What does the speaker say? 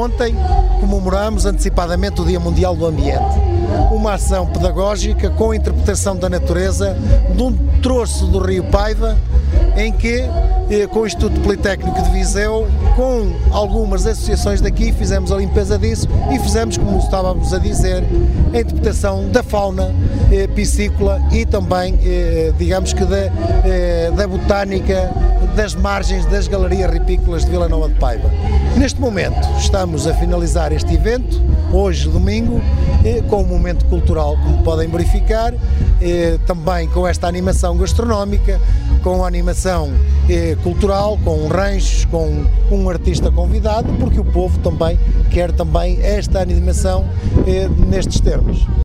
Ontem comemoramos antecipadamente o Dia Mundial do Ambiente, uma ação pedagógica com a interpretação da natureza de um troço do Rio Paiva, em que, com o Instituto Politécnico de Viseu, com algumas associações daqui, fizemos a limpeza disso e fizemos, como estávamos a dizer, a interpretação da fauna piscícola e também, digamos que da botânica das margens das galerias ripícolas de Vila Nova de Paiva. Neste momento estamos a finalizar este evento, hoje domingo, com um momento cultural, como podem verificar, também com esta animação gastronómica, com a animação cultural, com ranchos, com um artista convidado, porque o povo também quer também esta animação nestes termos.